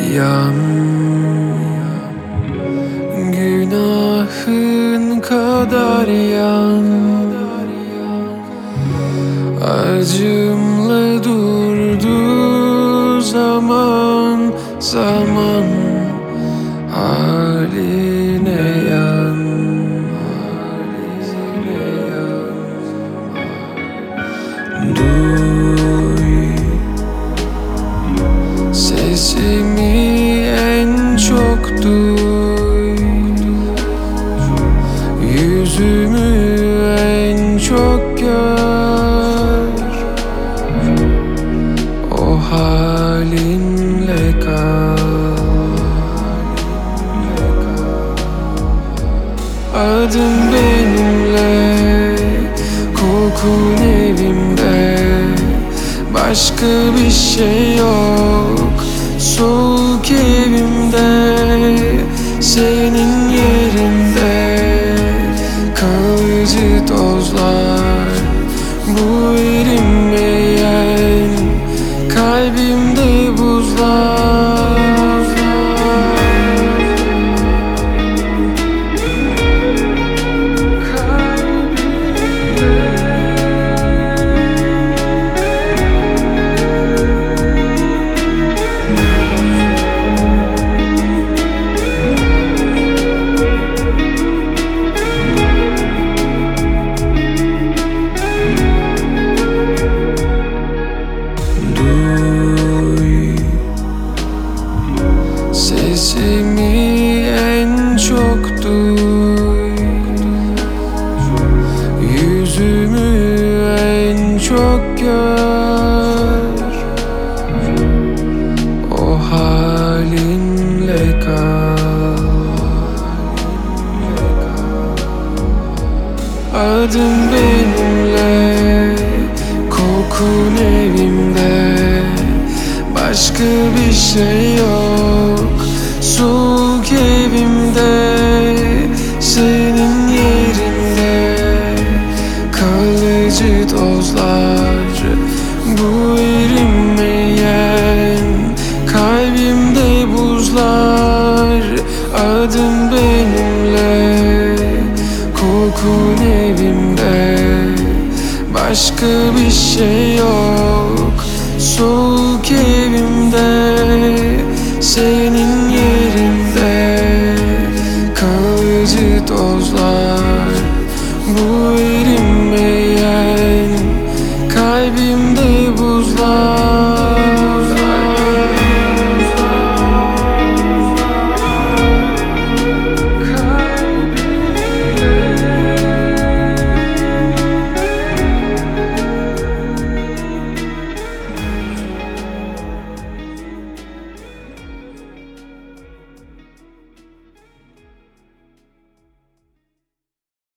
yan. Günahın kadar yan. Acımla durdu zaman zaman, haline yan. Duy sesimi, en çok duy. Yüzümü en çok gör. O halinle kal. Adın benimle, kokun evimde. Başka bir şey yok soğuk evimde. Senin yerinde kalıcı tozlar, bu erinmeyen kalbimde buzlar. Sesimi en çok duy. Yüzümü en çok gör. O halinle kal. Adın benimle, kokun evimde. Başka bir şey yok soğuk evimde. Senin yerinde kalıcı tozlar, bu erinmeyen kalbimde buzlar. Adın benimle, kokun evimde. Başka bir şey yok soğuk evimde. Senin